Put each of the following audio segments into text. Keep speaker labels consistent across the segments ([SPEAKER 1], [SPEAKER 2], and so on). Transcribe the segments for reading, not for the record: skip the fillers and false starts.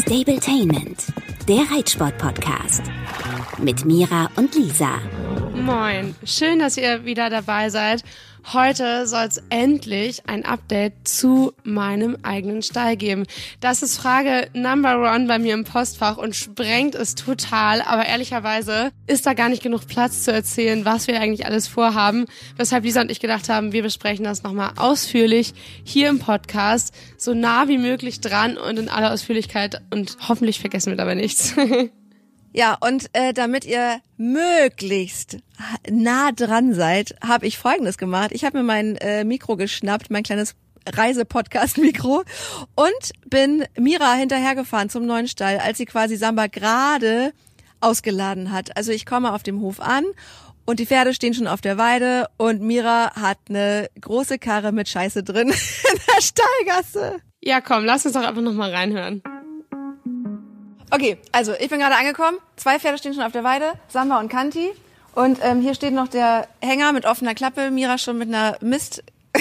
[SPEAKER 1] Stabletainment, der Reitsport-Podcast mit Mira und Lisa.
[SPEAKER 2] Moin, schön, dass ihr wieder dabei seid. Heute soll es endlich ein Update zu meinem eigenen Stall geben. Das ist Frage Number One bei mir im Postfach und sprengt es total. Aber ehrlicherweise ist da gar nicht genug Platz zu erzählen, was wir eigentlich alles vorhaben. Weshalb Lisa und ich gedacht haben, wir besprechen das nochmal ausführlich hier im Podcast. So nah wie möglich dran und in aller Ausführlichkeit. Und hoffentlich vergessen wir dabei nichts.
[SPEAKER 3] Ja, und damit ihr möglichst nah dran seid, habe ich Folgendes gemacht. Ich habe mir mein Mikro geschnappt, mein kleines Reisepodcast-Mikro und bin Mira hinterhergefahren zum neuen Stall, als sie quasi Samba gerade ausgeladen hat. Also ich komme auf dem Hof an und die Pferde stehen schon auf der Weide und Mira hat eine große Karre mit Scheiße drin in der Stallgasse.
[SPEAKER 2] Ja, komm, lass uns doch einfach nochmal reinhören.
[SPEAKER 3] Okay, also ich bin gerade angekommen. 2 Pferde stehen schon auf der Weide, Samba und Kanti. Und hier steht noch der Hänger mit offener Klappe. Mira schon mit einer Mist,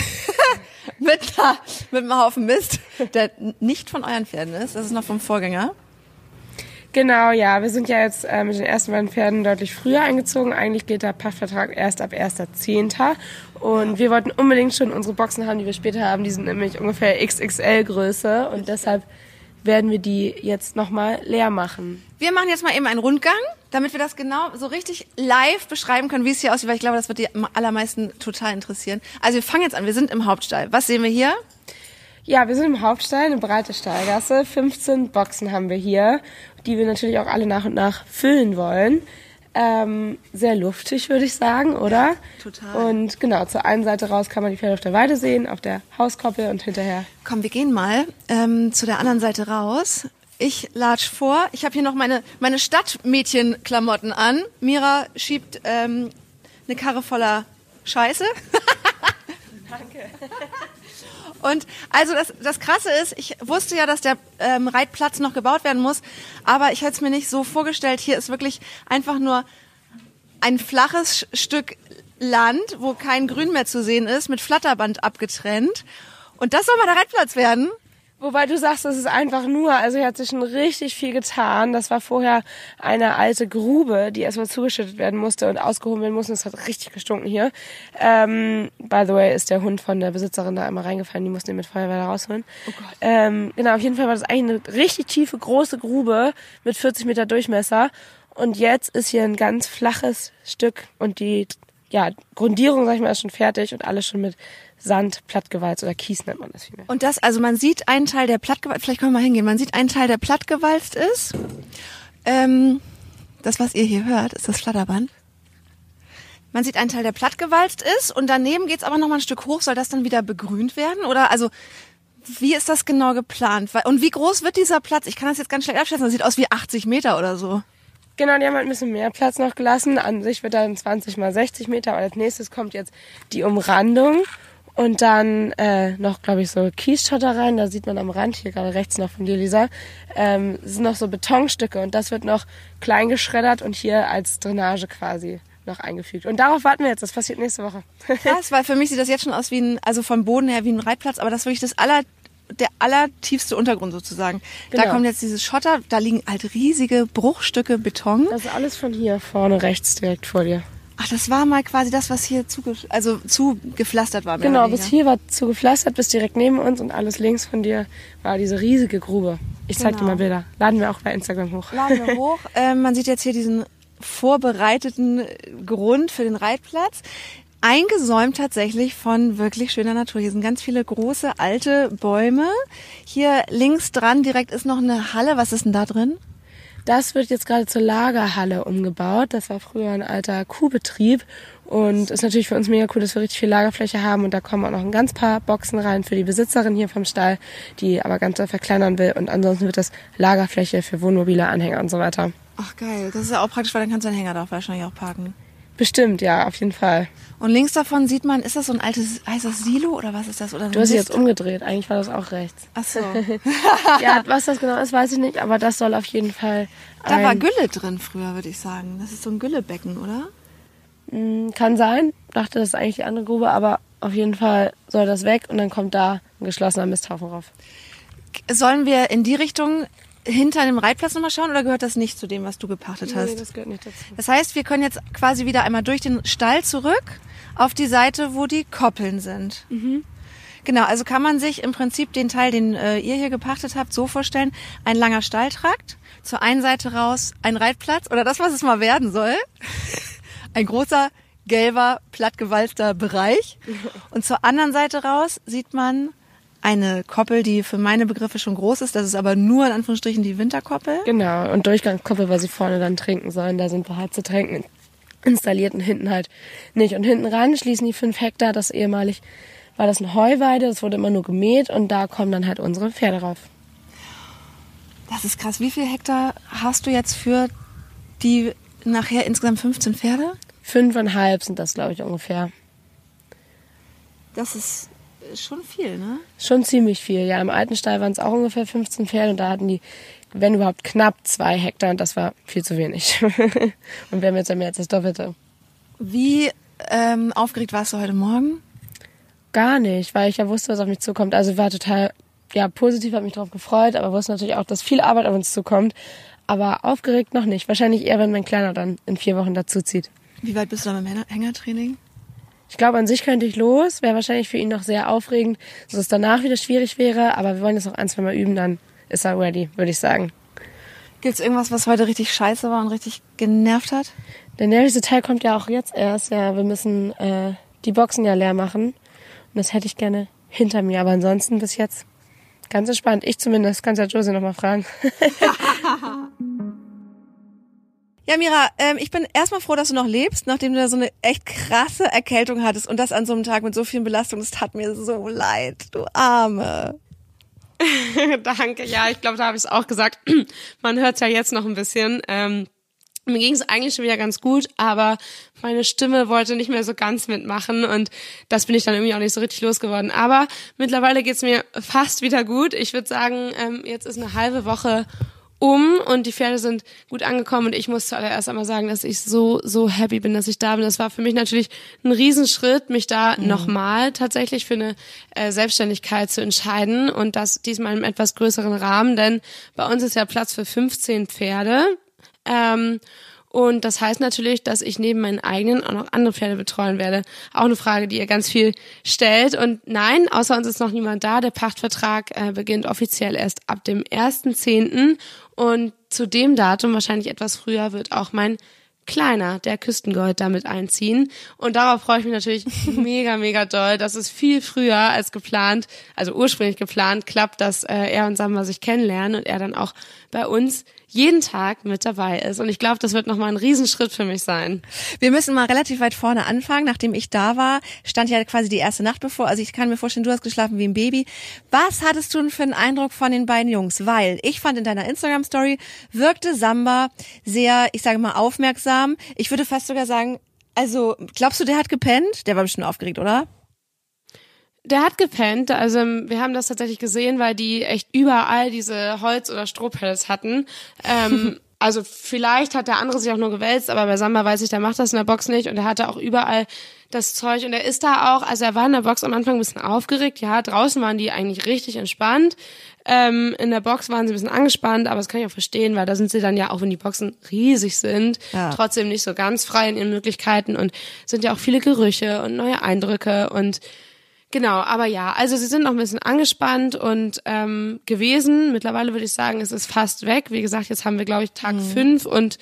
[SPEAKER 3] mit einem Haufen Mist, der nicht von euren Pferden ist. Das ist noch vom Vorgänger.
[SPEAKER 2] Genau, ja. Wir sind ja jetzt mit den ersten beiden Pferden deutlich früher eingezogen. Eigentlich geht der Pachtvertrag erst ab 1.10. Und wir wollten unbedingt schon unsere Boxen haben, die wir später haben. Die sind nämlich ungefähr XXL-Größe. Und deshalb werden wir die jetzt nochmal leer machen.
[SPEAKER 3] Wir machen jetzt mal eben einen Rundgang, damit wir das genau so richtig live beschreiben können, wie es hier aussieht, weil ich glaube, das wird die allermeisten total interessieren. Also wir fangen jetzt an, wir sind im Hauptstall. Was sehen wir hier?
[SPEAKER 2] Ja, wir sind im Hauptstall, eine breite Stallgasse. 15 Boxen haben wir hier, die wir natürlich auch alle nach und nach füllen wollen. Sehr luftig, würde ich sagen, oder?
[SPEAKER 3] Total.
[SPEAKER 2] Und genau, zur einen Seite raus kann man die Pferde auf der Weide sehen, auf der Hauskoppel und hinterher.
[SPEAKER 3] Komm, wir gehen mal zu der anderen Seite raus. Ich latsch vor. Ich habe hier noch meine Stadtmädchenklamotten an. Mira schiebt eine Karre voller Scheiße.
[SPEAKER 2] Danke.
[SPEAKER 3] Und also das Krasse ist, ich wusste ja, dass der Reitplatz noch gebaut werden muss, aber ich hätte es mir nicht so vorgestellt. Hier ist wirklich einfach nur ein flaches Stück Land, wo kein Grün mehr zu sehen ist, mit Flatterband abgetrennt. Und das soll mal der Reitplatz werden?
[SPEAKER 2] Wobei du sagst, das ist einfach nur, also hier hat sich schon richtig viel getan. Das war vorher eine alte Grube, die erstmal zugeschüttet werden musste und ausgehoben werden musste. Es hat richtig gestunken hier. By the way ist der Hund von der Besitzerin da einmal reingefallen, die mussten ihn mit Feuerwehr da rausholen. Oh Gott. Genau, auf jeden Fall war das eigentlich eine richtig tiefe, große Grube mit 40 Meter Durchmesser. Und jetzt ist hier ein ganz flaches Stück und die Grundierung, sag ich mal, ist schon fertig und alles schon mit Sand plattgewalzt oder Kies nennt man das vielmehr.
[SPEAKER 3] Und das, also man sieht einen Teil, der plattgewalzt, vielleicht können wir mal hingehen, man sieht einen Teil, der plattgewalzt ist. Das, was ihr hier hört, ist das Flatterband. Man sieht einen Teil, der plattgewalzt ist und daneben geht's aber noch mal ein Stück hoch. Soll das dann wieder begrünt werden? Oder also, wie ist das genau geplant? Und wie groß wird dieser Platz? Ich kann das jetzt ganz schlecht abschätzen, das sieht aus wie 80 Meter oder so.
[SPEAKER 2] Genau, die haben halt ein bisschen mehr Platz noch gelassen. An sich wird dann 20 mal 60 Meter. Aber als nächstes kommt jetzt die Umrandung. Und dann noch, glaube ich, so Kiesschotter rein. Da sieht man am Rand, hier gerade rechts noch von dir, Lisa, sind noch so Betonstücke. Und das wird noch klein geschreddert und hier als Drainage quasi noch eingefügt. Und darauf warten wir jetzt. Das passiert nächste Woche.
[SPEAKER 3] Krass, weil für mich sieht das jetzt schon aus wie also vom Boden her wie ein Reitplatz. Aber das ist wirklich der allertiefste Untergrund sozusagen. Genau. Da kommt jetzt dieses Schotter. Da liegen halt riesige Bruchstücke Beton.
[SPEAKER 2] Das ist alles von hier vorne rechts direkt vor dir.
[SPEAKER 3] Ach, das war mal quasi das, was hier zugepflastert war.
[SPEAKER 2] Genau, bis hier war zugepflastert, bis direkt neben uns und alles links von dir war diese riesige Grube. Ich zeig dir mal Bilder. Laden wir auch bei Instagram hoch.
[SPEAKER 3] Laden wir hoch. Man sieht jetzt hier diesen vorbereiteten Grund für den Reitplatz. Eingesäumt tatsächlich von wirklich schöner Natur. Hier sind ganz viele große, alte Bäume. Hier links dran direkt ist noch eine Halle. Was ist denn da drin?
[SPEAKER 2] Das wird jetzt gerade zur Lagerhalle umgebaut. Das war früher ein alter Kuhbetrieb und ist natürlich für uns mega cool, dass wir richtig viel Lagerfläche haben. Und da kommen auch noch ein ganz paar Boxen rein für die Besitzerin hier vom Stall, die aber ganz doll verkleinern will. Und ansonsten wird das Lagerfläche für Wohnmobile, Anhänger und so weiter.
[SPEAKER 3] Ach geil, das ist ja auch praktisch, weil dann kannst du einen Hänger da wahrscheinlich auch parken.
[SPEAKER 2] Bestimmt, ja, auf jeden Fall.
[SPEAKER 3] Und links davon sieht man, ist das so ein altes, heißt das Silo oder was ist das? Oder so
[SPEAKER 2] du hast dich jetzt umgedreht, eigentlich war das auch rechts.
[SPEAKER 3] Ach so.
[SPEAKER 2] Ja, was das genau ist, weiß ich nicht, aber das soll auf jeden Fall
[SPEAKER 3] Da war Gülle drin früher, würde ich sagen. Das ist so ein Güllebecken, oder?
[SPEAKER 2] Kann sein, dachte, das ist eigentlich die andere Grube, aber auf jeden Fall soll das weg und dann kommt da ein geschlossener Misthaufen rauf.
[SPEAKER 3] Sollen wir in die Richtung hinter dem Reitplatz nochmal schauen oder gehört das nicht zu dem, was du gepachtet hast?
[SPEAKER 2] Nee, das gehört nicht dazu.
[SPEAKER 3] Das heißt, wir können jetzt quasi wieder einmal durch den Stall zurück auf die Seite, wo die Koppeln sind.
[SPEAKER 2] Mhm.
[SPEAKER 3] Genau, also kann man sich im Prinzip den Teil, den ihr hier gepachtet habt, so vorstellen, ein langer Stalltrakt, zur einen Seite raus ein Reitplatz oder das, was es mal werden soll, ein großer, gelber, plattgewalzter Bereich und zur anderen Seite raus sieht man eine Koppel, die für meine Begriffe schon groß ist, das ist aber nur in Anführungsstrichen die Winterkoppel.
[SPEAKER 2] Genau, und Durchgangskoppel, weil sie vorne dann trinken sollen, da sind wir halt zu tränken installiert und hinten halt nicht. Und hinten ran schließen die 5 Hektar, das ehemalig war das eine Heuweide, das wurde immer nur gemäht und da kommen dann halt unsere Pferde rauf.
[SPEAKER 3] Das ist krass. Wie viel Hektar hast du jetzt für die nachher insgesamt 15 Pferde?
[SPEAKER 2] 5,5 sind das, glaube ich, ungefähr.
[SPEAKER 3] Das ist schon viel, ne?
[SPEAKER 2] Schon ziemlich viel, ja. Im alten Stall waren es auch ungefähr 15 Pferde und da hatten die, wenn überhaupt, knapp 2 Hektar und das war viel zu wenig. Und wir haben jetzt ja mehr als das Doppelte.
[SPEAKER 3] Wie aufgeregt warst du heute Morgen?
[SPEAKER 2] Gar nicht, weil ich ja wusste, was auf mich zukommt. Also ich war total positiv, habe mich darauf gefreut, aber wusste natürlich auch, dass viel Arbeit auf uns zukommt. Aber aufgeregt noch nicht. Wahrscheinlich eher, wenn mein Kleiner dann in 4 Wochen dazuzieht.
[SPEAKER 3] Wie weit bist du da mit dem Hängertraining?
[SPEAKER 2] Ich glaube, an sich könnte ich los. Wäre wahrscheinlich für ihn noch sehr aufregend, dass es danach wieder schwierig wäre. Aber wir wollen jetzt noch 1-2 Mal üben, dann ist er ready, würde ich sagen.
[SPEAKER 3] Gibt's irgendwas, was heute richtig scheiße war und richtig genervt hat?
[SPEAKER 2] Der nervigste Teil kommt ja auch jetzt erst. Ja, wir müssen die Boxen ja leer machen. Und das hätte ich gerne hinter mir. Aber ansonsten bis jetzt ganz entspannt. Ich zumindest. Kannst ja Josie noch mal fragen.
[SPEAKER 3] Ja, Mira, ich bin erstmal froh, dass du noch lebst, nachdem du da so eine echt krasse Erkältung hattest und das an so einem Tag mit so vielen Belastungen. Das tat mir so leid, du Arme.
[SPEAKER 2] Danke, ja, ich glaube, da habe ich es auch gesagt. Man hört es ja jetzt noch ein bisschen. Mir ging es eigentlich schon wieder ganz gut, aber meine Stimme wollte nicht mehr so ganz mitmachen und das bin ich dann irgendwie auch nicht so richtig losgeworden. Aber mittlerweile geht's mir fast wieder gut. Ich würde sagen, jetzt ist eine halbe Woche und die Pferde sind gut angekommen und ich muss zuallererst einmal sagen, dass ich so happy bin, dass ich da bin. Das war für mich natürlich ein Riesenschritt, mich da nochmal tatsächlich für eine Selbstständigkeit zu entscheiden und das diesmal im etwas größeren Rahmen, denn bei uns ist ja Platz für 15 Pferde. Und das heißt natürlich, dass ich neben meinen eigenen auch noch andere Pferde betreuen werde. Auch eine Frage, die ihr ganz viel stellt. Und nein, außer uns ist noch niemand da. Der Pachtvertrag beginnt offiziell erst ab dem 1.10. Und zu dem Datum, wahrscheinlich etwas früher, wird auch mein Kleiner, der Küstengold, damit einziehen. Und darauf freue ich mich natürlich mega, mega doll, dass es viel früher als geplant, also ursprünglich geplant, klappt, dass er und Samba sich kennenlernen und er dann auch bei uns jeden Tag mit dabei ist. Und ich glaube, das wird nochmal ein Riesenschritt für mich sein.
[SPEAKER 3] Wir müssen mal relativ weit vorne anfangen. Nachdem ich da war, stand ja quasi die erste Nacht bevor. Also ich kann mir vorstellen, du hast geschlafen wie ein Baby. Was hattest du denn für einen Eindruck von den beiden Jungs? Weil ich fand, in deiner Instagram-Story wirkte Samba sehr, ich sage mal, aufmerksam. Ich würde fast sogar sagen, also glaubst du, der hat gepennt? Der war bestimmt aufgeregt, oder?
[SPEAKER 2] Der hat gepennt, also wir haben das tatsächlich gesehen, weil die echt überall diese Holz- oder Strohpellets hatten. Also vielleicht hat der andere sich auch nur gewälzt, aber bei Samba weiß ich, der macht das in der Box nicht und er hatte auch überall das Zeug und er ist da auch, also er war in der Box am Anfang ein bisschen aufgeregt, ja, draußen waren die eigentlich richtig entspannt, in der Box waren sie ein bisschen angespannt, aber das kann ich auch verstehen, weil da sind sie dann ja, auch wenn die Boxen riesig sind, trotzdem nicht so ganz frei in ihren Möglichkeiten und sind ja auch viele Gerüche und neue Eindrücke und genau, aber ja, also sie sind noch ein bisschen angespannt und gewesen. Mittlerweile würde ich sagen, es ist fast weg. Wie gesagt, jetzt haben wir, glaube ich, Tag 5 und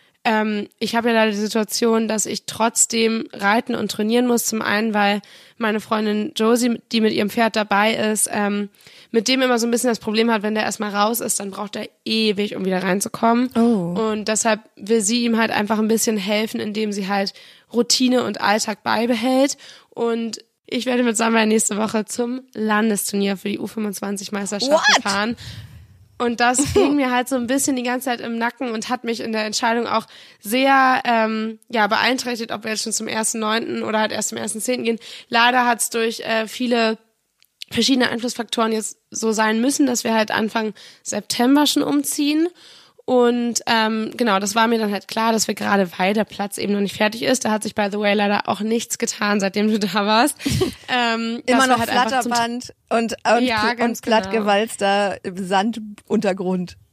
[SPEAKER 2] ich habe ja leider die Situation, dass ich trotzdem reiten und trainieren muss. Zum einen, weil meine Freundin Josie, die mit ihrem Pferd dabei ist, mit dem immer so ein bisschen das Problem hat, wenn der erstmal raus ist, dann braucht er ewig, um wieder reinzukommen.
[SPEAKER 3] Oh.
[SPEAKER 2] Und deshalb will sie ihm halt einfach ein bisschen helfen, indem sie halt Routine und Alltag beibehält. Und ich werde mit Samba nächste Woche zum Landesturnier für die U25-Meisterschaft fahren. Und das ging mir halt so ein bisschen die ganze Zeit im Nacken und hat mich in der Entscheidung auch sehr beeinträchtigt, ob wir jetzt schon zum 1.9. oder halt erst zum 1.10. gehen. Leider hat es durch viele verschiedene Einflussfaktoren jetzt so sein müssen, dass wir halt Anfang September schon umziehen. Und genau, das war mir dann halt klar, dass wir gerade, weil der Platz eben noch nicht fertig ist, da hat sich by the way leider auch nichts getan, seitdem du da warst.
[SPEAKER 3] Immer noch halt Flatterband und
[SPEAKER 2] ja,
[SPEAKER 3] plattgewalzter Sanduntergrund.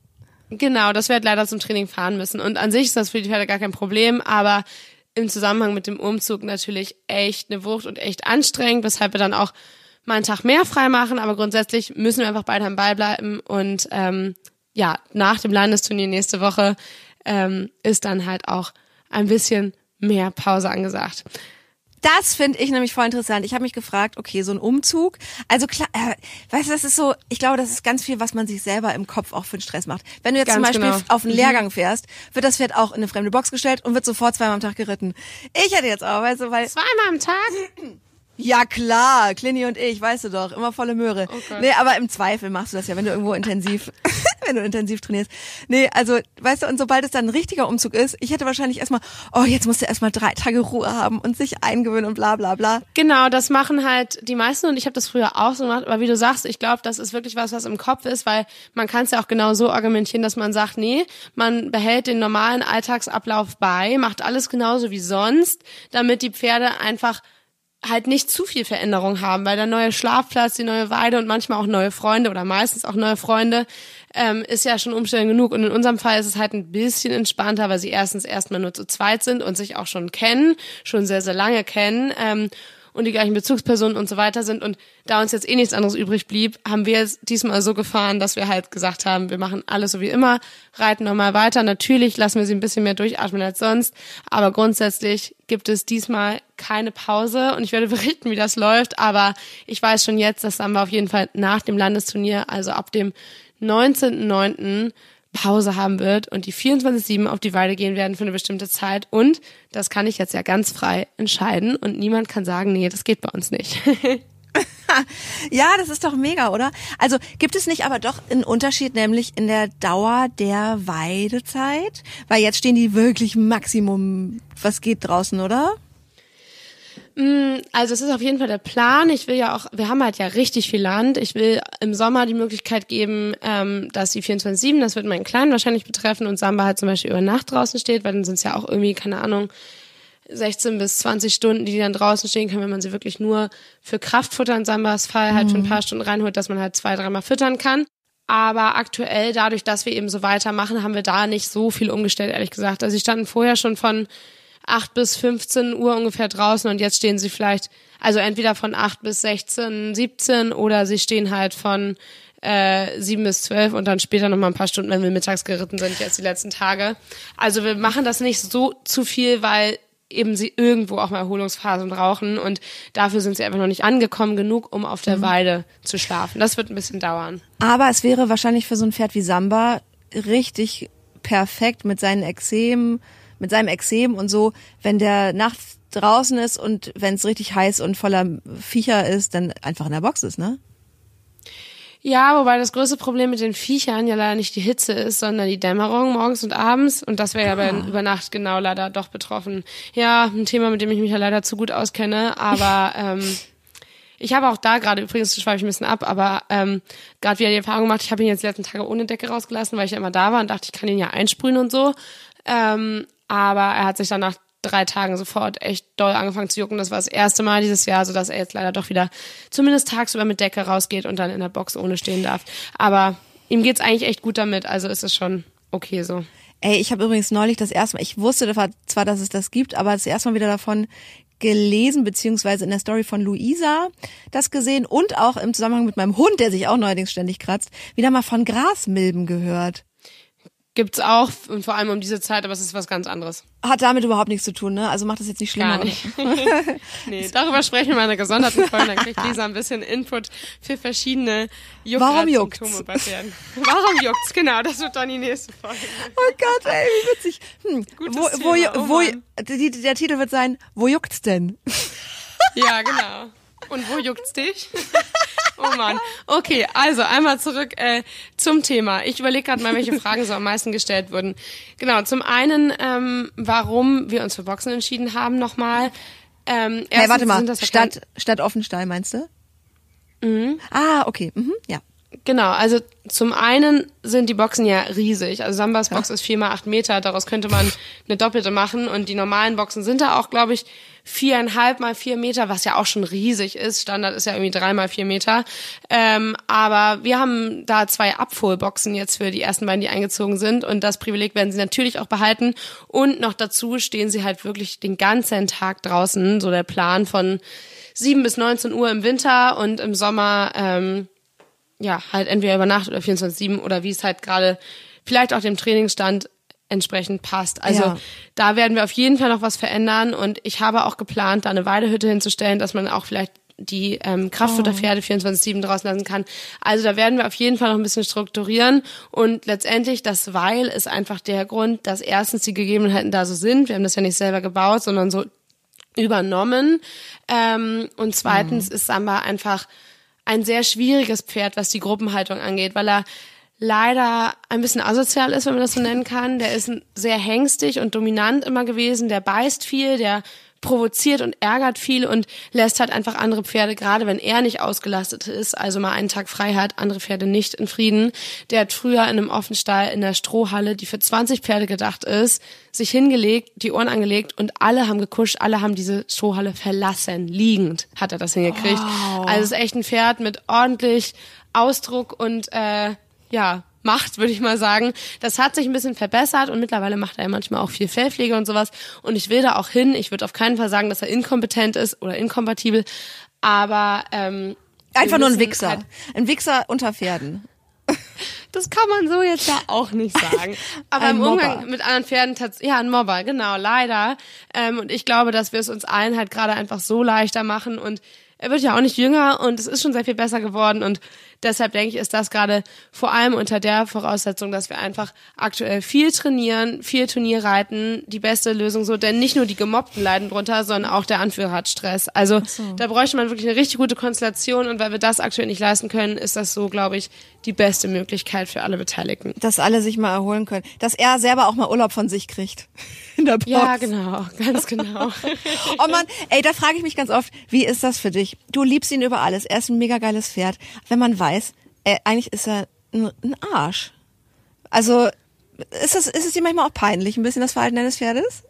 [SPEAKER 4] Genau, dass wir halt leider zum Training fahren müssen. Und an sich ist das für die Pferde gar kein Problem, aber im Zusammenhang mit dem Umzug natürlich echt eine Wucht und echt anstrengend, weshalb wir dann auch mal einen Tag mehr frei machen, aber grundsätzlich müssen wir einfach beide am Ball bleiben und nach dem Landesturnier nächste Woche ist dann halt auch ein bisschen mehr Pause angesagt.
[SPEAKER 3] Das finde ich nämlich voll interessant. Ich habe mich gefragt, okay, so ein Umzug, also klar, weißt du, das ist so, ich glaube, das ist ganz viel, was man sich selber im Kopf auch für einen Stress macht. Wenn du jetzt zum Beispiel auf einen Lehrgang fährst, wird das Pferd auch in eine fremde Box gestellt und wird sofort 2-mal am Tag geritten. Ich hätte jetzt auch, weißt du, weil...
[SPEAKER 4] 2-mal am Tag?
[SPEAKER 3] Ja klar, Clini und ich, weißt du doch, immer volle Möhre. Okay. Nee, aber im Zweifel machst du das ja, wenn du irgendwo intensiv trainierst. Nee, also, weißt du, und sobald es dann ein richtiger Umzug ist, ich hätte wahrscheinlich erstmal, jetzt musst du erstmal 3 Tage Ruhe haben und sich eingewöhnen und bla bla bla.
[SPEAKER 4] Genau, das machen halt die meisten und ich habe das früher auch so gemacht, aber wie du sagst, ich glaube, das ist wirklich was im Kopf ist, weil man kann es ja auch genau so argumentieren, dass man sagt, nee, man behält den normalen Alltagsablauf bei, macht alles genauso wie sonst, damit die Pferde einfach halt nicht zu viel Veränderung haben, weil der neue Schlafplatz, die neue Weide und manchmal auch neue Freunde oder meistens auch neue Freunde ist ja schon Umstellung genug. Und in unserem Fall ist es halt ein bisschen entspannter, weil sie erstens erstmal nur zu zweit sind und sich auch schon kennen, schon sehr, sehr lange kennen und die gleichen Bezugspersonen und so weiter sind. Und da uns jetzt eh nichts anderes übrig blieb, haben wir es diesmal so gefahren, dass wir halt gesagt haben, wir machen alles so wie immer, reiten normal weiter. Natürlich lassen wir sie ein bisschen mehr durchatmen als sonst, aber grundsätzlich gibt es diesmal keine Pause und ich werde berichten, wie das läuft, aber ich weiß schon jetzt, dass Samba auf jeden Fall nach dem Landesturnier, also ab dem 19.09. Pause haben wird und die 24/7 auf die Weide gehen werden für eine bestimmte Zeit und das kann ich jetzt ja ganz frei entscheiden und niemand kann sagen, nee, das geht bei uns nicht.
[SPEAKER 3] Ja, das ist doch mega, oder? Also gibt es nicht aber doch einen Unterschied, nämlich in der Dauer der Weidezeit? Weil jetzt stehen die wirklich Maximum, was geht draußen, oder?
[SPEAKER 4] Also es ist auf jeden Fall der Plan. Ich will ja auch, wir haben halt ja richtig viel Land. Ich will im Sommer die Möglichkeit geben, dass die 24/7, das wird meinen Kleinen wahrscheinlich betreffen und Samba halt zum Beispiel über Nacht draußen steht, weil dann sind es ja auch irgendwie, keine Ahnung, 16 bis 20 Stunden, die dann draußen stehen können, wenn man sie wirklich nur für Kraftfutter in Sambas Fall halt für ein paar Stunden reinholt, dass man halt 2-3 Mal füttern kann. Aber aktuell, dadurch, dass wir eben so weitermachen, haben wir da nicht so viel umgestellt, ehrlich gesagt. Also sie standen vorher schon von 8 bis 15 Uhr ungefähr draußen und jetzt stehen sie vielleicht, also entweder von 8 bis 16, 17 oder sie stehen halt von 7 bis 12 und dann später noch mal ein paar Stunden, wenn wir mittags geritten sind, jetzt die letzten Tage. Also wir machen das nicht so zu viel, weil eben sie irgendwo auch mal Erholungsphasen brauchen und dafür sind sie einfach noch nicht angekommen genug, um auf der Weide zu schlafen. Das wird ein bisschen dauern.
[SPEAKER 3] Aber es wäre wahrscheinlich für so ein Pferd wie Samba richtig perfekt mit seinem Ekzem und so, wenn der nachts draußen ist und wenn es richtig heiß und voller Viecher ist, dann einfach in der Box ist, ne?
[SPEAKER 4] Ja, wobei das größte Problem mit den Viechern ja leider nicht die Hitze ist, sondern die Dämmerung morgens und abends. Und das wäre ja bei über Nacht genau leider doch betroffen. Ja, ein Thema, mit dem ich mich ja leider zu gut auskenne. Aber ich habe auch da gerade, übrigens schweife ich ein bisschen ab, aber gerade wieder die Erfahrung gemacht, ich habe ihn jetzt die letzten Tage ohne Decke rausgelassen, weil ich ja immer da war und dachte, ich kann ihn ja einsprühen und so. Aber er hat sich dann nach 3 Tagen sofort echt doll angefangen zu jucken. Das war das erste Mal dieses Jahr, sodass er jetzt leider doch wieder zumindest tagsüber mit Decke rausgeht und dann in der Box ohne stehen darf. Aber ihm geht's eigentlich echt gut damit, also ist es schon okay so.
[SPEAKER 3] Ey, ich habe übrigens neulich das erste Mal, ich wusste zwar, dass es das gibt, aber das erste Mal wieder davon gelesen, beziehungsweise in der Story von Luisa das gesehen und auch im Zusammenhang mit meinem Hund, der sich auch neuerdings ständig kratzt, wieder mal von Grasmilben gehört.
[SPEAKER 4] Gibt's auch und vor allem um diese Zeit, aber es ist was ganz anderes.
[SPEAKER 3] Hat damit überhaupt nichts zu tun, ne? Also macht das jetzt nicht schlimmer.
[SPEAKER 4] Gar nicht. Nee, darüber sprechen wir in einer gesonderten Folge, dann kriegt Lisa ein bisschen Input für verschiedene
[SPEAKER 3] Juckreiz-Symptome
[SPEAKER 4] bei Pferden. Warum juckt's? Genau, das wird dann die nächste Folge.
[SPEAKER 3] Oh Gott, ey, wie witzig. Der Titel wird sein, wo juckt's denn?
[SPEAKER 4] Ja, genau. Und wo juckt's dich? Oh Mann. Okay, also einmal zurück zum Thema. Ich überlege gerade mal, welche Fragen so am meisten gestellt wurden. Genau, zum einen, warum wir uns für Boxen entschieden haben nochmal.
[SPEAKER 3] Hey, warte mal, Stadt Offenstall meinst du?
[SPEAKER 4] Mhm.
[SPEAKER 3] Ah, okay, ja.
[SPEAKER 4] Genau, also zum einen sind die Boxen ja riesig. Also Sambas Box ist 4x8 Meter, daraus könnte man eine doppelte machen. Und die normalen Boxen sind da auch, glaube ich, 4,5x4 Meter, was ja auch schon riesig ist. Standard ist ja irgendwie 3x4 Meter. Aber wir haben da 2 Abholboxen jetzt für die ersten beiden, die eingezogen sind. Und das Privileg werden sie natürlich auch behalten. Und noch dazu stehen sie halt wirklich den ganzen Tag draußen. So der Plan von 7 bis 19 Uhr im Winter und im Sommer, halt entweder über Nacht oder 24/7 oder wie es halt gerade vielleicht auch dem Trainingsstand entsprechend passt. Also da werden wir auf jeden Fall noch was verändern und ich habe auch geplant, da eine Weidehütte hinzustellen, dass man auch vielleicht die Kraftfutterpferde 24/7 draußen lassen kann. Also da werden wir auf jeden Fall noch ein bisschen strukturieren und letztendlich das Weil ist einfach der Grund, dass erstens die Gegebenheiten da so sind. Wir haben das ja nicht selber gebaut, sondern so übernommen. Und zweitens ist Samba einfach ein sehr schwieriges Pferd, was die Gruppenhaltung angeht, weil er leider ein bisschen asozial ist, wenn man das so nennen kann. Der ist sehr hängstig und dominant immer gewesen, der beißt viel, der provoziert und ärgert viel und lässt halt einfach andere Pferde, gerade wenn er nicht ausgelastet ist, also mal einen Tag frei hat, andere Pferde nicht in Frieden. Der hat früher in einem Offenstall in der Strohhalle, die für 20 Pferde gedacht ist, sich hingelegt, die Ohren angelegt und alle haben gekuscht, alle haben diese Strohhalle verlassen. Liegend hat er das hingekriegt. Also es ist echt ein Pferd mit ordentlich Ausdruck und Macht, würde ich mal sagen. Das hat sich ein bisschen verbessert und mittlerweile macht er ja manchmal auch viel Fellpflege und sowas. Und ich will da auch hin. Ich würde auf keinen Fall sagen, dass er inkompetent ist oder inkompatibel, aber
[SPEAKER 3] einfach nur ein Wichser. Halt ein Wichser unter Pferden.
[SPEAKER 4] Das kann man so jetzt ja auch nicht sagen. Aber im Umgang mit anderen Pferden, ein Mobber, genau, leider. Und ich glaube, dass wir es uns allen halt gerade einfach so leichter machen und er wird ja auch nicht jünger und es ist schon sehr viel besser geworden und deshalb denke ich, ist das gerade vor allem unter der Voraussetzung, dass wir einfach aktuell viel trainieren, viel Turnier reiten, die beste Lösung so, denn nicht nur die Gemobbten leiden drunter, sondern auch der Anführer hat Stress. Also da bräuchte man wirklich eine richtig gute Konstellation und weil wir das aktuell nicht leisten können, ist das so, glaube ich, die beste Möglichkeit für alle Beteiligten.
[SPEAKER 3] Dass alle sich mal erholen können. Dass er selber auch mal Urlaub von sich kriegt. In der Box.
[SPEAKER 4] Ja, genau, ganz genau.
[SPEAKER 3] Oh Mann, ey, da frage ich mich ganz oft, wie ist das für dich? Du liebst ihn über alles, er ist ein mega geiles Pferd. Wenn man weiß, eigentlich ist er ein Arsch. Also ist es dir manchmal auch peinlich, ein bisschen das Verhalten deines Pferdes?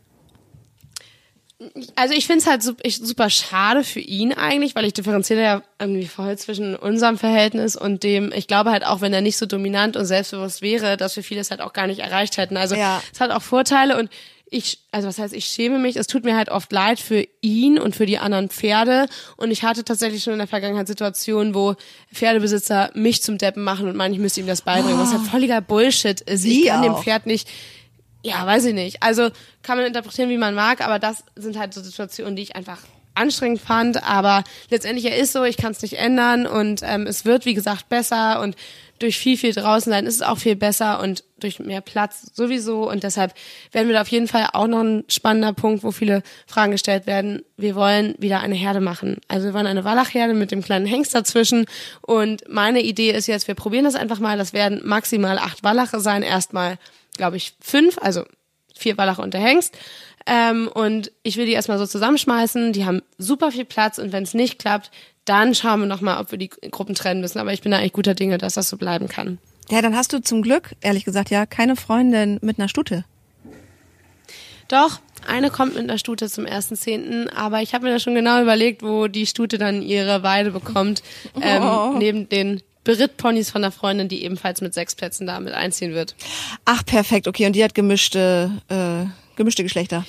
[SPEAKER 4] Also ich finde es halt super schade für ihn eigentlich, weil ich differenziere ja irgendwie voll zwischen unserem Verhältnis und dem, ich glaube halt auch, wenn er nicht so dominant und selbstbewusst wäre, dass wir vieles halt auch gar nicht erreicht hätten. Also es hat auch Vorteile und ich schäme mich, es tut mir halt oft leid für ihn und für die anderen Pferde und ich hatte tatsächlich schon in der Vergangenheit Situationen, wo Pferdebesitzer mich zum Deppen machen und meinen, ich müsste ihm das beibringen, was halt völliger Bullshit ist. Ich kann dem Pferd nicht, weiß ich nicht. Also kann man interpretieren, wie man mag, aber das sind halt so Situationen, die ich einfach anstrengend fand, aber letztendlich er ist so, ich kann es nicht ändern und es wird, wie gesagt, besser und durch viel draußen sein ist es auch viel besser und durch mehr Platz sowieso und deshalb werden wir da auf jeden Fall auch noch ein spannender Punkt, wo viele Fragen gestellt werden. Wir wollen wieder eine Herde machen. Also wir wollen eine Wallachherde mit dem kleinen Hengst dazwischen und meine Idee ist jetzt, wir probieren das einfach mal, das werden maximal 8 Wallache sein, erstmal, glaube ich, 5, also 4 Wallache und der Hengst. Und ich will die erstmal so zusammenschmeißen, die haben super viel Platz und wenn es nicht klappt, dann schauen wir nochmal, ob wir die Gruppen trennen müssen. Aber ich bin da eigentlich guter Dinge, dass das so bleiben kann.
[SPEAKER 3] Ja, dann hast du zum Glück, ehrlich gesagt, keine Freundin mit einer Stute.
[SPEAKER 4] Doch, eine kommt mit einer Stute zum 1.10., aber ich habe mir da schon genau überlegt, wo die Stute dann ihre Weide bekommt, neben den Berittponys von der Freundin, die ebenfalls mit 6 Plätzen da mit einziehen wird.
[SPEAKER 3] Ach, perfekt, okay, und die hat gemischte Geschlechter.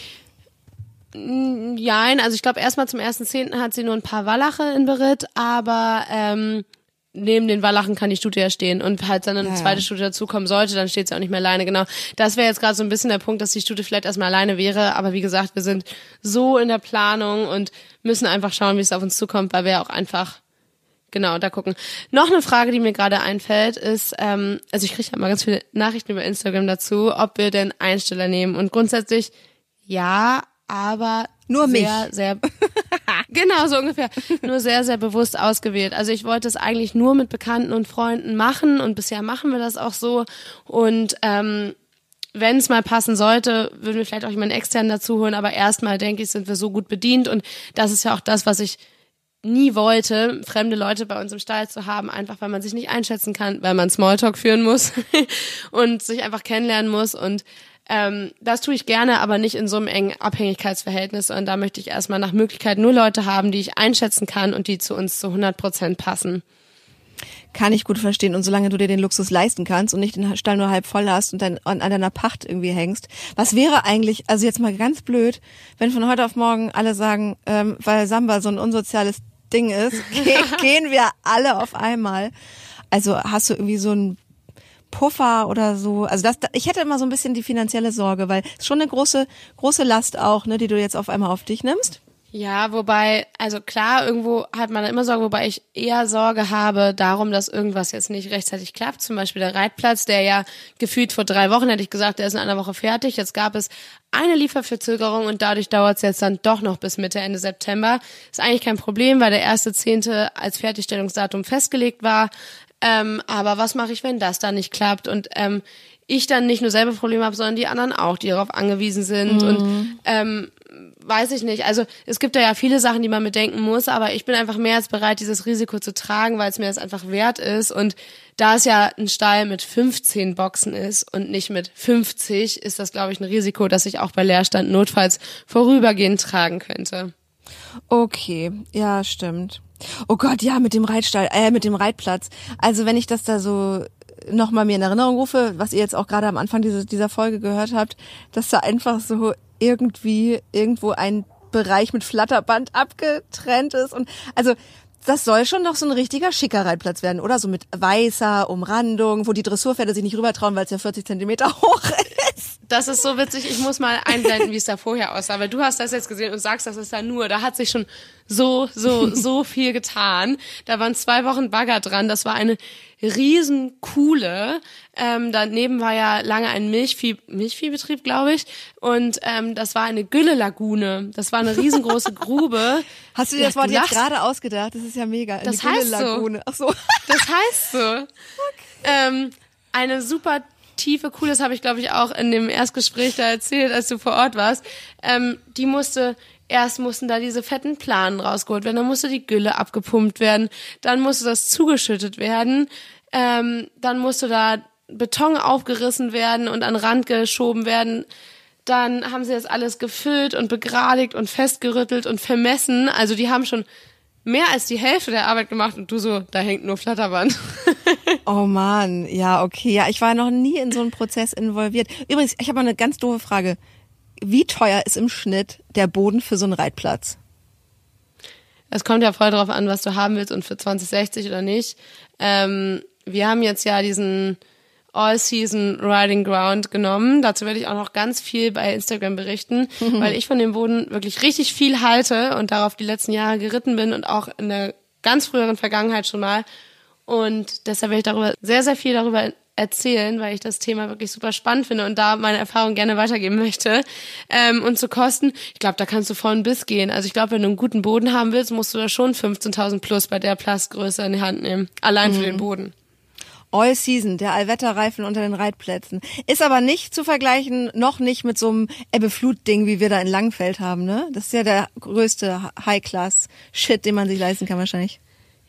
[SPEAKER 4] Nein, also ich glaube erstmal zum 1.10. hat sie nur ein paar Wallache in Beritt, aber neben den Wallachen kann die Stute ja stehen und falls dann eine zweite Stute dazukommen sollte, dann steht sie auch nicht mehr alleine, genau. Das wäre jetzt gerade so ein bisschen der Punkt, dass die Stute vielleicht erstmal alleine wäre, aber wie gesagt, wir sind so in der Planung und müssen einfach schauen, wie es auf uns zukommt, weil wir ja auch einfach da gucken. Noch eine Frage, die mir gerade einfällt, ist, also ich kriege ja mal ganz viele Nachrichten über Instagram dazu, ob wir denn Einsteller nehmen und grundsätzlich ja, aber
[SPEAKER 3] nur
[SPEAKER 4] sehr genau, so ungefähr. Nur sehr, sehr bewusst ausgewählt. Also ich wollte es eigentlich nur mit Bekannten und Freunden machen und bisher machen wir das auch so. Und wenn es mal passen sollte, würden wir vielleicht auch jemanden externen dazu holen. Aber erstmal, denke ich, sind wir so gut bedient. Und das ist ja auch das, was ich nie wollte, fremde Leute bei uns im Stall zu haben, einfach weil man sich nicht einschätzen kann, weil man Smalltalk führen muss und sich einfach kennenlernen muss und das tue ich gerne, aber nicht in so einem engen Abhängigkeitsverhältnis und da möchte ich erstmal nach Möglichkeit nur Leute haben, die ich einschätzen kann und die zu uns zu 100% passen.
[SPEAKER 3] Kann ich gut verstehen. Und solange du dir den Luxus leisten kannst und nicht den Stall nur halb voll hast und dann an deiner Pacht irgendwie hängst. Was wäre eigentlich, also jetzt mal ganz blöd, wenn von heute auf morgen alle sagen, weil Samba so ein unsoziales Ding ist, gehen wir alle auf einmal. Also hast du irgendwie so ein Puffer oder so, also ich hätte immer so ein bisschen die finanzielle Sorge, weil es schon eine große Last auch, ne, die du jetzt auf einmal auf dich nimmst.
[SPEAKER 4] Ja, wobei, also klar, irgendwo hat man immer Sorge, wobei ich eher Sorge habe darum, dass irgendwas jetzt nicht rechtzeitig klappt. Zum Beispiel der Reitplatz, der ja gefühlt vor 3 Wochen, hätte ich gesagt, der ist in einer Woche fertig. Jetzt gab es eine Lieferverzögerung und dadurch dauert es jetzt dann doch noch bis Mitte, Ende September. Ist eigentlich kein Problem, weil der 1.10. als Fertigstellungsdatum festgelegt war. Aber was mache ich, wenn das dann nicht klappt und ich dann nicht nur selber Probleme habe, sondern die anderen auch, die darauf angewiesen sind und weiß ich nicht. Also es gibt da ja viele Sachen, die man bedenken muss, aber ich bin einfach mehr als bereit, dieses Risiko zu tragen, weil es mir das einfach wert ist und da es ja ein Stall mit 15 Boxen ist und nicht mit 50, ist das, glaube ich, ein Risiko, das ich auch bei Leerstand notfalls vorübergehend tragen könnte.
[SPEAKER 3] Okay, ja, stimmt. Oh Gott, ja, mit dem mit dem Reitplatz. Also wenn ich das da so nochmal mir in Erinnerung rufe, was ihr jetzt auch gerade am Anfang dieser Folge gehört habt, dass da einfach so irgendwo ein Bereich mit Flatterband abgetrennt ist und also das soll schon noch so ein richtiger schicker Reitplatz werden, oder? So mit weißer Umrandung, wo die Dressurpferde sich nicht rübertrauen, weil es ja 40 Zentimeter hoch ist.
[SPEAKER 4] Das ist so witzig. Ich muss mal einblenden, wie es da vorher aussah, weil du hast das jetzt gesehen und sagst, das ist da nur. Da hat sich schon so viel getan. Da waren 2 Wochen Bagger dran. Das war eine Riesenkuhle. Daneben war ja lange ein Milchviehbetrieb, glaube ich. Und das war eine Gülle-Lagune. Das war eine riesengroße Grube.
[SPEAKER 3] Hast du dir das Wort jetzt gerade ausgedacht? Das ist ja mega. Eine
[SPEAKER 4] das heißt
[SPEAKER 3] Gülle-Lagune.
[SPEAKER 4] so.
[SPEAKER 3] Ach so.
[SPEAKER 4] Das heißt so. Okay. Eine super tiefe Kuhle, das habe ich, glaube ich, auch in dem Erstgespräch da erzählt, als du vor Ort warst. Erst mussten da diese fetten Planen rausgeholt werden, dann musste die Gülle abgepumpt werden, dann musste das zugeschüttet werden, dann musste da Beton aufgerissen werden und an den Rand geschoben werden. Dann haben sie das alles gefüllt und begradigt und festgerüttelt und vermessen. Also die haben schon mehr als die Hälfte der Arbeit gemacht und du so, da hängt nur Flatterband.
[SPEAKER 3] Oh Mann, ja, okay. Ja, ich war noch nie in so einen Prozess involviert. Übrigens, ich habe mal eine ganz doofe Frage. Wie teuer ist im Schnitt der Boden für so einen Reitplatz?
[SPEAKER 4] Es kommt ja voll drauf an, was du haben willst und für 2060 oder nicht. Wir haben jetzt ja diesen All-Season Riding Ground genommen. Dazu werde ich auch noch ganz viel bei Instagram berichten, weil ich von dem Boden wirklich richtig viel halte und darauf die letzten Jahre geritten bin und auch in der ganz früheren Vergangenheit schon mal. Und deshalb werde ich darüber sehr, sehr viel darüber erzählen, weil ich das Thema wirklich super spannend finde und da meine Erfahrung gerne weitergeben möchte. Und zu Kosten, ich glaube, da kannst du von bis gehen. Also ich glaube, wenn du einen guten Boden haben willst, musst du da schon 15.000 plus bei der Plastgröße in die Hand nehmen. Allein für den Boden.
[SPEAKER 3] All Season, der Allwetterreifen unter den Reitplätzen. Ist aber nicht zu vergleichen, noch nicht mit so einem Ebbe-Flut-Ding, wie wir da in Langenfeld haben, ne? Das ist ja der größte High-Class-Shit, den man sich leisten kann wahrscheinlich.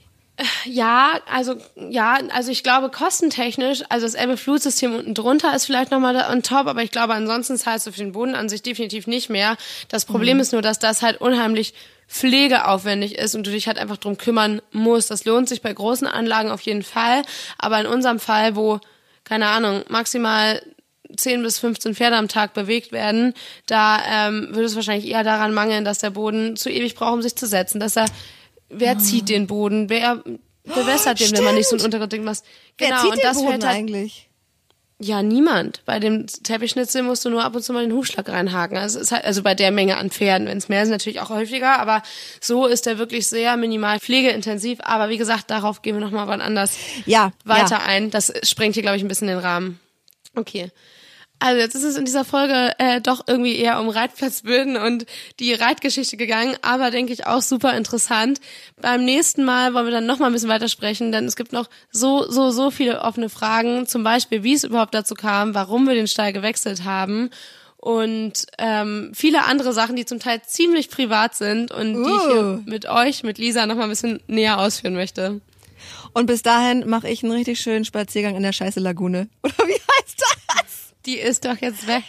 [SPEAKER 4] Ja, also ich glaube kostentechnisch, also das Ebbe-Flut-System unten drunter ist vielleicht nochmal on top, aber ich glaube ansonsten zahlst du für den Boden an sich definitiv nicht mehr. Das Problem ist nur, dass das halt unheimlich pflegeaufwendig ist und du dich halt einfach drum kümmern musst. Das lohnt sich bei großen Anlagen auf jeden Fall, aber in unserem Fall, wo, keine Ahnung, maximal 10 bis 15 Pferde am Tag bewegt werden, da würde es wahrscheinlich eher daran mangeln, dass der Boden zu ewig braucht, um sich zu setzen, wer zieht den Boden? Wer bewässert den, wenn man nicht so ein Untergrundding macht? Genau,
[SPEAKER 3] wer zieht
[SPEAKER 4] und das
[SPEAKER 3] den Boden
[SPEAKER 4] fällt halt
[SPEAKER 3] eigentlich?
[SPEAKER 4] Ja, niemand. Bei dem Teppichschnitzel musst du nur ab und zu mal den Hufschlag reinhaken. Also es ist halt, also bei der Menge an Pferden, wenn es mehr sind, natürlich auch häufiger, aber so ist der wirklich sehr minimal pflegeintensiv. Aber wie gesagt, darauf gehen wir nochmal wann anders weiter ein. Das sprengt hier, glaube ich, ein bisschen den Rahmen. Okay. Also jetzt ist es in dieser Folge doch irgendwie eher um Reitplatzböden und die Reitgeschichte gegangen, aber denke ich auch super interessant. Beim nächsten Mal wollen wir dann noch mal ein bisschen weiter sprechen, denn es gibt noch so viele offene Fragen, zum Beispiel, wie es überhaupt dazu kam, warum wir den Stall gewechselt haben und viele andere Sachen, die zum Teil ziemlich privat sind und die ich hier mit euch, mit Lisa, noch mal ein bisschen näher ausführen möchte.
[SPEAKER 3] Und bis dahin mache ich einen richtig schönen Spaziergang in der Scheiße Lagune. Oder wie heißt das?
[SPEAKER 4] Die ist doch jetzt weg.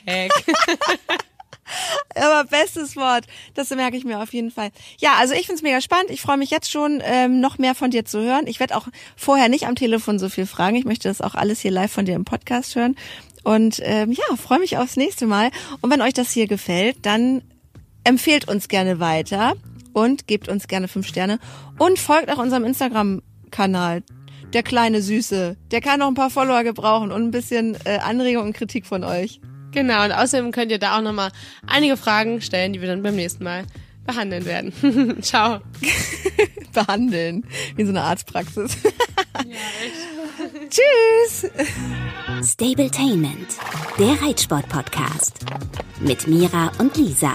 [SPEAKER 3] Aber bestes Wort, das merke ich mir auf jeden Fall. Ja, also ich find's mega spannend. Ich freue mich jetzt schon, noch mehr von dir zu hören. Ich werde auch vorher nicht am Telefon so viel fragen. Ich möchte das auch alles hier live von dir im Podcast hören. Und freue mich aufs nächste Mal. Und wenn euch das hier gefällt, dann empfehlt uns gerne weiter und gebt uns gerne 5 Sterne. Und folgt auch unserem Instagram-Kanal. Der kleine Süße, der kann noch ein paar Follower gebrauchen und ein bisschen Anregung und Kritik von euch.
[SPEAKER 4] Genau, und außerdem könnt ihr da auch nochmal einige Fragen stellen, die wir dann beim nächsten Mal behandeln werden. Ciao.
[SPEAKER 3] Behandeln, wie in so einer Arztpraxis.
[SPEAKER 4] Ja, echt.
[SPEAKER 3] Tschüss.
[SPEAKER 1] Stabletainment, der Reitsport-Podcast mit Mira und Lisa.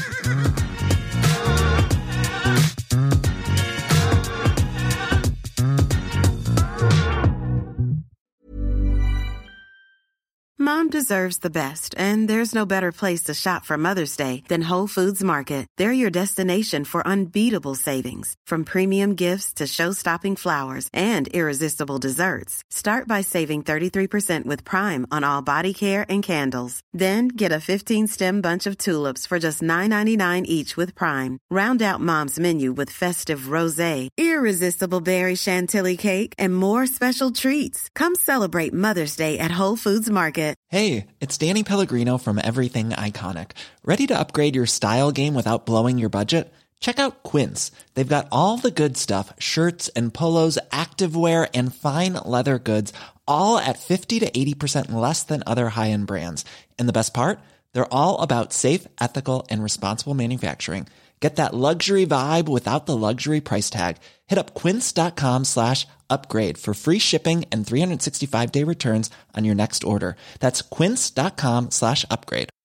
[SPEAKER 5] Mom deserves the best, and there's no better place to shop for Mother's Day than Whole Foods Market. They're your destination for unbeatable savings, from premium gifts to show-stopping flowers and irresistible desserts. Start by saving 33% with Prime on all body care and candles. Then get a 15-stem bunch of tulips for just $9.99 each with Prime. Round out Mom's menu with festive rosé, irresistible berry chantilly cake, and more special treats. Come celebrate Mother's Day at Whole Foods Market.
[SPEAKER 6] Hey, it's Danny Pellegrino from Everything Iconic. Ready to upgrade your style game without blowing your budget? Check out Quince. They've got all the good stuff, shirts and polos, activewear, and fine leather goods, all at 50 to 80% less than other high-end brands. And the best part? They're all about safe, ethical, and responsible manufacturing. Get that luxury vibe without the luxury price tag. Hit up quince.com/upgrade for free shipping and 365-day returns on your next order. That's quince.com/upgrade.